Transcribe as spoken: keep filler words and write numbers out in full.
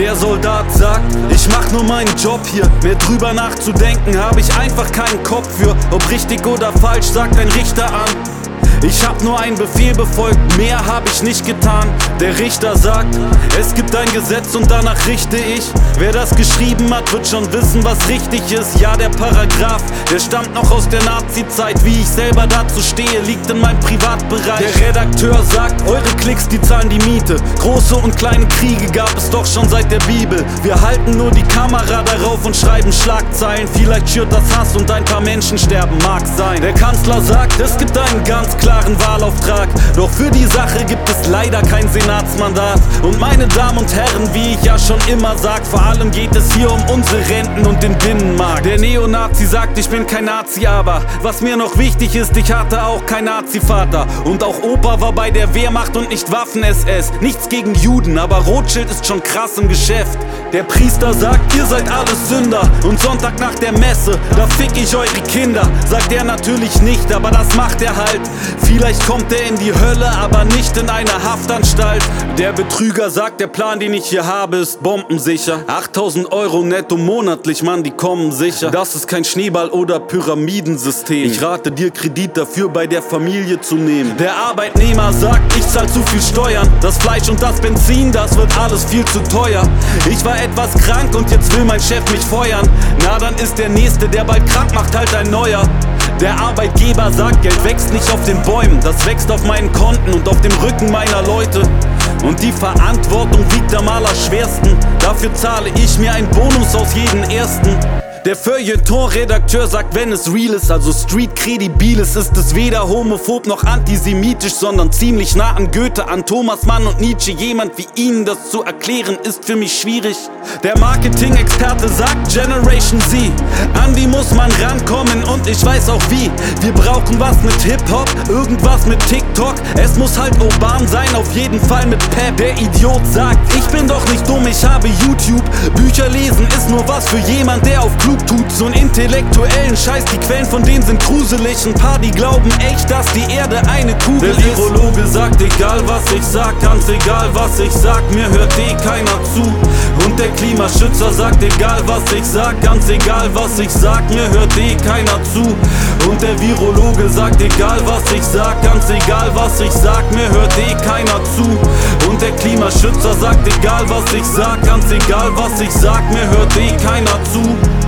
Der Soldat sagt, ich mach nur meinen Job hier. Mehr drüber nachzudenken, hab ich einfach keinen Kopf für. Ob richtig oder falsch, sagt ein Richter an. Ich hab nur einen Befehl befolgt, mehr hab ich nicht getan. Der Richter sagt, es gibt ein Gesetz und danach richte ich. Wer das geschrieben hat, wird schon wissen, was richtig ist. Ja, der Paragraph, der stammt noch aus der Nazi-Zeit. Wie ich selber dazu stehe, liegt in meinem Privatbereich. Der Redakteur sagt, eure Klicks, die zahlen die Miete. Große und kleine Kriege gab es doch schon seit der Bibel. Wir halten nur die Kamera darauf und schreiben Schlagzeilen. Vielleicht schürt das Hass und ein paar Menschen sterben, mag sein. Der Kanzler sagt, es gibt einen ganz klaren Wahlauftrag, doch für die Sache gibt es leider kein Senatsmandat. Und meine Damen und Herren, wie ich ja schon immer sag, vor allem geht es hier um unsere Renten und den Binnenmarkt. Der Neonazi sagt, ich bin kein Nazi, aber was mir noch wichtig ist, ich hatte auch kein Nazi-Vater. Und auch Opa war bei der Wehrmacht und nicht Waffen-S S. Nichts gegen Juden, aber Rothschild ist schon krass im Geschäft. Der Priester sagt, ihr seid alles Sünder, und Sonntag nach der Messe, da fick ich eure Kinder. Sagt er natürlich nicht, aber das macht er halt. Vielleicht kommt er in die Hölle, aber nicht in eine Haftanstalt. Der Betrüger sagt, der Plan, den ich hier habe, ist bombensicher. achttausend Euro netto monatlich, Mann, die kommen sicher. Das ist kein Schneeball- oder Pyramidensystem. Ich rate dir, Kredit dafür bei der Familie zu nehmen. Der Arbeitnehmer sagt, ich zahl zu viel Steuern. Das Fleisch und das Benzin, das wird alles viel zu teuer. Ich war etwas krank und jetzt will mein Chef mich feuern. Na, dann ist der Nächste, der bald krank macht, halt ein neuer. Der Arbeitgeber sagt, Geld wächst nicht auf den Bäumen, das wächst auf meinen Konten und auf dem Rücken meiner Leute. Und die Verantwortung wiegt am allerschwersten, dafür zahle ich mir einen Bonus aus jedem Ersten. Der Feuilleton-Redakteur sagt, wenn es real ist, also street-kredibil ist, ist es weder homophob noch antisemitisch, sondern ziemlich nah an Goethe, an Thomas Mann und Nietzsche. Jemand wie Ihnen das zu erklären, ist für mich schwierig. Der Marketing-Experte sagt Generation Z, an die muss man rankommen und ich weiß auch wie. Wir brauchen was mit Hip-Hop, irgendwas mit TikTok. Es muss halt urban sein, auf jeden Fall mit Pep. Der Idiot sagt, ich bin doch nicht dumm, ich habe YouTube. Bücher lesen ist nur was für jemand, der auf Klug tut. So einen intellektuellen Scheiß, die Quellen von denen sind gruselig. Ein paar, die glauben echt, dass die Erde eine Kugel ist. Der Virologe sagt, egal was ich sag, ganz egal was ich sag, mir hört eh keiner zu. Und der Klimaschützer sagt, egal was ich sag, ganz egal was ich sag, mir hört eh keiner zu. Und der Virologe sagt, egal was ich sag, ganz egal was ich sag, mir hört eh keiner zu. Und der Klimaschützer sagt, egal was ich sag, ganz egal was ich sag, mir hört eh keiner zu.